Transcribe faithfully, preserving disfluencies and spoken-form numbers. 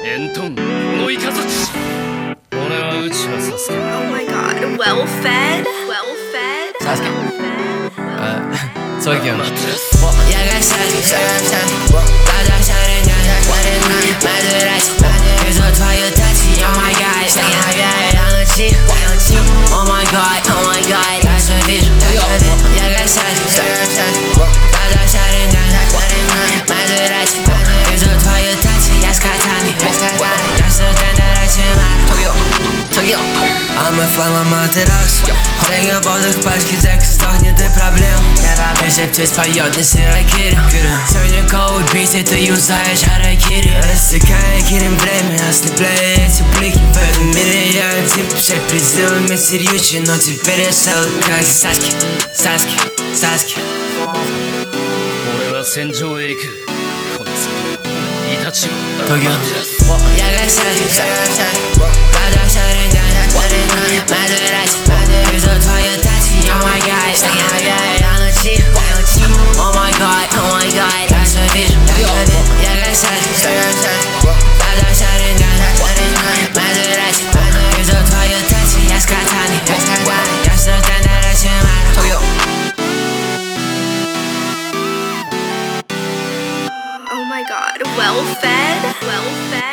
エントンこのイカズチ俺はうちはサスケ Oh my god, well fed, well fed. Sasuke. Uh, Soygyun. Amaterasu. Yeah, guys, Sasuke, Sasuke. Gaja shining down, shining down. Maserati, here's a Toyotachi. Oh my god, stay high, on the cheap, on the cheap. Oh my god, oh my god, that's a vision. Yeah, guys, Sasuke, Sasuke. Gaja shining down, shining down. Maserati, here's a Toyotachi. Yes, Katani, yes, Katani. That's the thing that I should matter. Tokyo, Tokyo. I'ma fly my Amaterasu. Tego bodych paczki, tak stachnięty problem. Jeszcze ktoś pajody się rakiry. Сегодня коуд бейте, ты юзаешь харакири. Рассекая кирим время, ослепляете блики. В этом мире я один, все пределами серьючий. Но теперь я стал как Саски, Саски, Саски. 俺は戦場へ行くこの先イタチを東京 Yeah, guys, Sasuke, Sasuke. Gaja shining down, shining down. Maserati, here's a Toyotachi. Oh my god, stay high, on the cheap, on the cheap. Oh my god, oh my god, that's a vision. Yeah, guys, Sasuke, Sasuke. Gaja shining down, shining down. Maserati, here's a Toyotachi. Yes, Katani, yes, Katani. That's the thing that I should matter. Tokyo. Oh my god, well fed, well fed.